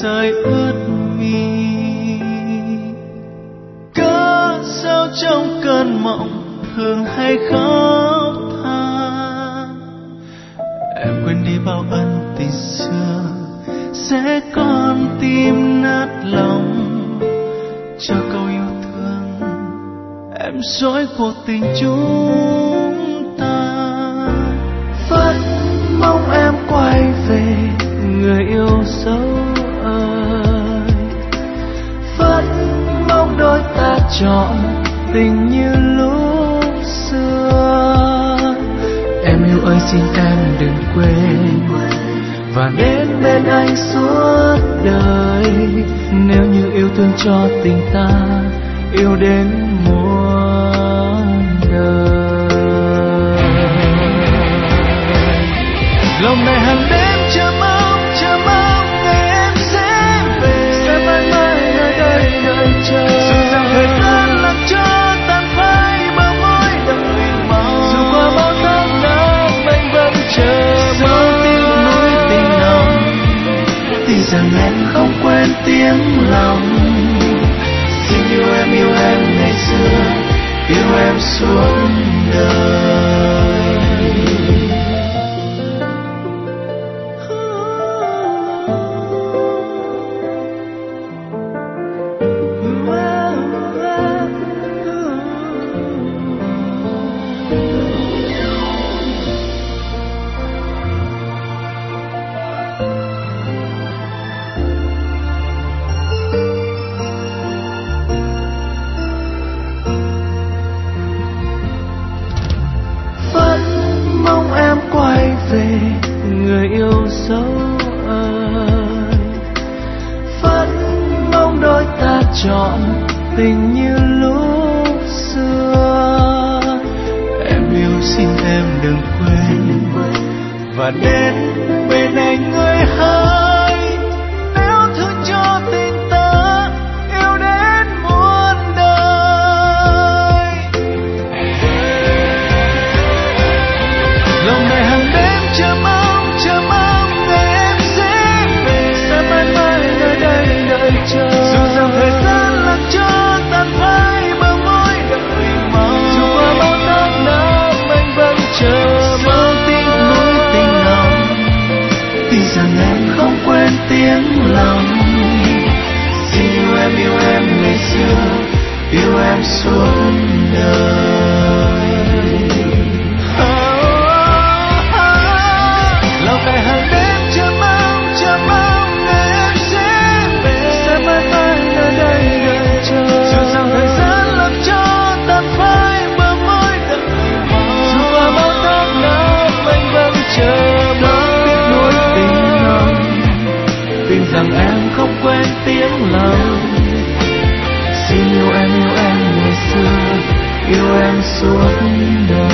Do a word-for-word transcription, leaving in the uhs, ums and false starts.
rơi ướt mi. Cớ sao trong cơn mộng thường hay khóc than, em quên đi bao ân tình xưa sẽ còn tim nát lòng. Cho câu yêu thương em dối cuộc tình chúng ta. Vẫn mong em quay về người yêu dấu ơi, vẫn mong đôi ta chọn tình như lúc xưa. Em yêu ơi xin em đừng quên và đến bên anh suốt đời. Nếu như yêu thương cho tình ta yêu đến muôn đời. Lòng này hàng đêm chờ mong, chờ mong ngày em sẽ về. Sẽ mãi mãi ở đây đợi chờ. Dù rằng thời gian làm cho tan phai bờ môi đợi mong. Dù qua bao tháng năm anh vẫn chờ mong tiếng núi tình nồng. Tin rằng em không quên tiếng lòng. Xin yêu em, yêu em ngày xưa, yêu em suốt đời. Về người yêu dấu ơi, vẫn mong đôi ta chọn tình như lúc xưa. Em yêu xin em đừng quên và đến bên anh người hỡi. Nếu thương cho tình ta yêu đến muôn đời. Lòng này hàng đêm chờ mong, chờ mong ngày em sẽ về. Sẽ mãi mãi ở đây đợi chờ. Dù rằng thời gian làm cho tan phai bờ môi đợi mong. Dù qua bao tháng năm anh vẫn chờ mong tiếng núi tình nồng. Tin rằng em không quên tiếng lòng. Xin yêu em, yêu em ngày xưa, yêu em suốt đời. Lòng này hàng đêm chờ mong, chờ mong ngày em sẽ về. Sẽ mãi mãi ở đây đợi chờ. Dù rằng thời gian làm cho tan phai bờ môi đợi mong. Dù qua bao tháng năm anh vẫn chờ mong tiếng núi tình nồng. Tin rằng em không quên tiếng lòng. Xin yêu em, yêu em ngày xưa, yêu em suốt đời.